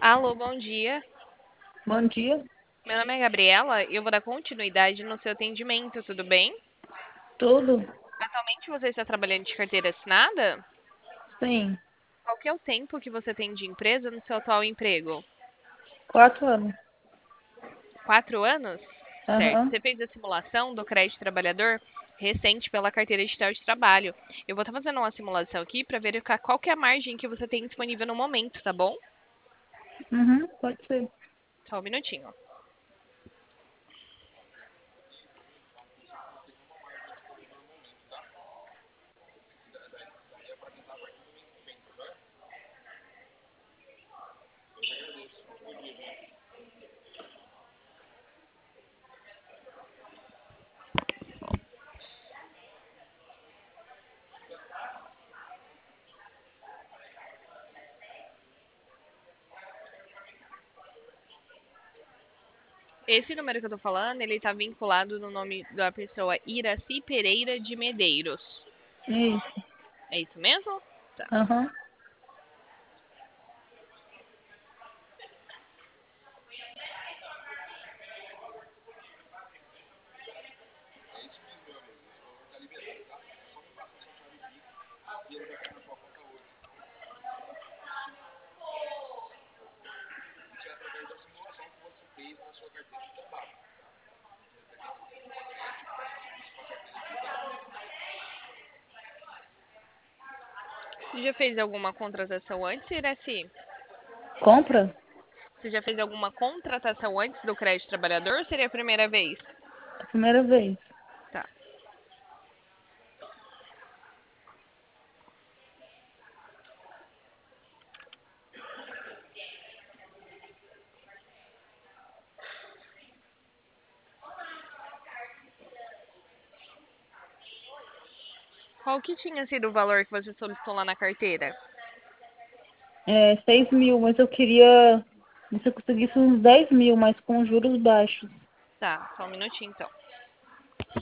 Alô, bom dia. Bom dia. Meu nome é Gabriela e eu vou dar continuidade no seu atendimento, tudo bem? Tudo? Atualmente você está trabalhando de carteira assinada? Sim. Qual que é o tempo que você tem de empresa no seu atual emprego? 4 anos. 4 anos? Certo. Aham. Você fez a simulação do crédito trabalhador recente pela carteira digital de trabalho. Eu vou estar fazendo uma simulação aqui para verificar qual que é a margem que você tem disponível no momento, tá bom? Uhum, pode ser. Só um minutinho. Esse número que eu tô falando, ele tá vinculado no nome da pessoa Iraci Pereira de Medeiros. Isso. É isso mesmo? Tá. Aham. Você já fez alguma contratação antes, Iraci? Compra? Você já fez alguma contratação antes do crédito trabalhador ou seria a primeira vez? A primeira vez. Tá. Qual que tinha sido o valor que você solicitou lá na carteira? 6 mil, mas eu queria. Se eu conseguisse uns 10 mil, mas com juros baixos. Tá, só um minutinho então.